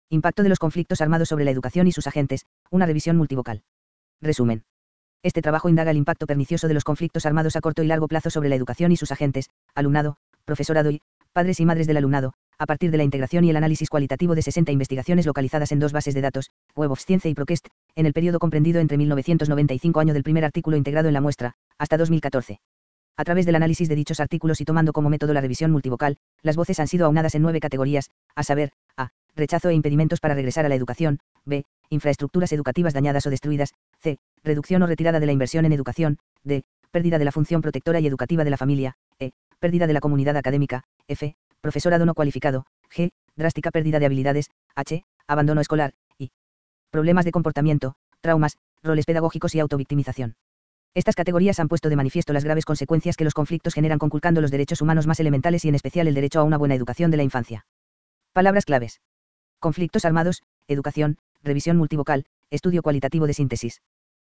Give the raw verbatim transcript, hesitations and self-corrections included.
Impacto de los conflictos armados sobre la educación y sus agentes, una revisión multivocal. Resumen. Este trabajo indaga el impacto pernicioso de los conflictos armados a corto y largo plazo sobre la educación y sus agentes, alumnado, profesorado y padres y madres del alumnado, a partir de la integración y el análisis cualitativo de sesenta investigaciones localizadas en dos bases de datos, Web of Science y ProQuest, en el periodo comprendido entre mil novecientos noventa y cinco año del primer artículo integrado en la muestra, hasta dos mil catorce. A través del análisis de dichos artículos y tomando como método la revisión multivocal, las voces han sido aunadas en nueve categorías, a saber, a. Rechazo e impedimentos para regresar a la educación, b. Infraestructuras educativas dañadas o destruidas, c. Reducción o retirada de la inversión en educación, d. Pérdida de la función protectora y educativa de la familia, e. Pérdida de la comunidad académica, f. Profesorado no cualificado, g. Drástica pérdida de habilidades, h. Abandono escolar, y problemas de comportamiento, traumas, roles pedagógicos y autovictimización. Estas categorías han puesto de manifiesto las graves consecuencias que los conflictos generan conculcando los derechos humanos más elementales y en especial el derecho a una buena educación de la infancia. Palabras claves. Conflictos armados, educación, revisión multivocal, estudio cualitativo de síntesis.